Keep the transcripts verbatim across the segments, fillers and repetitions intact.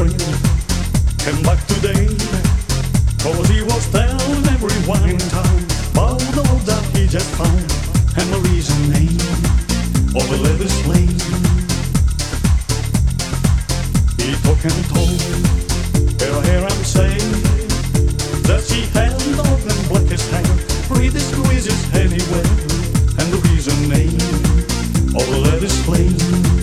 friend came back today, cause he was telling everyone in town about the love that he just found, and the reason name of a leather slave. He took and told her I hear him say that she had long and blackest hair, pretty squeezes anywhere, and the reason name of a leather slave.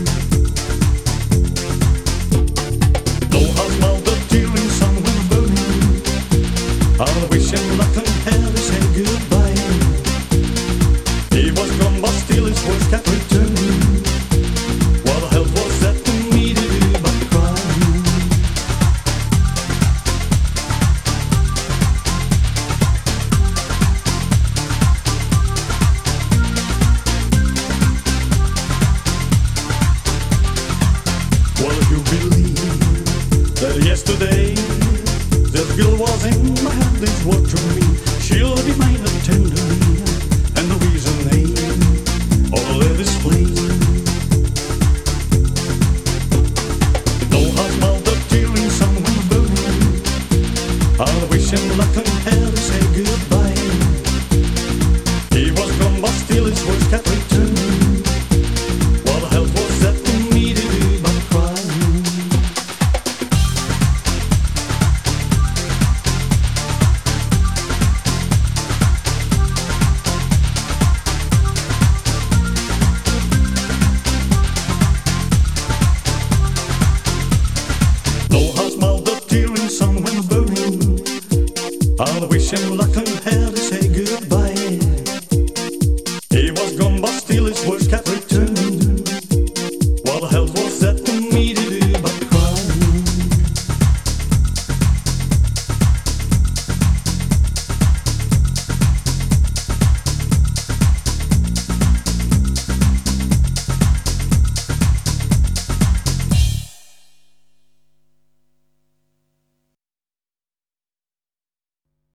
I wish him luck and hell to say goodbye. He was gone but still his voice kept returning. What the hell was that to me to do but cry? Well, if you believe that yesterday this girl was in my hand, this what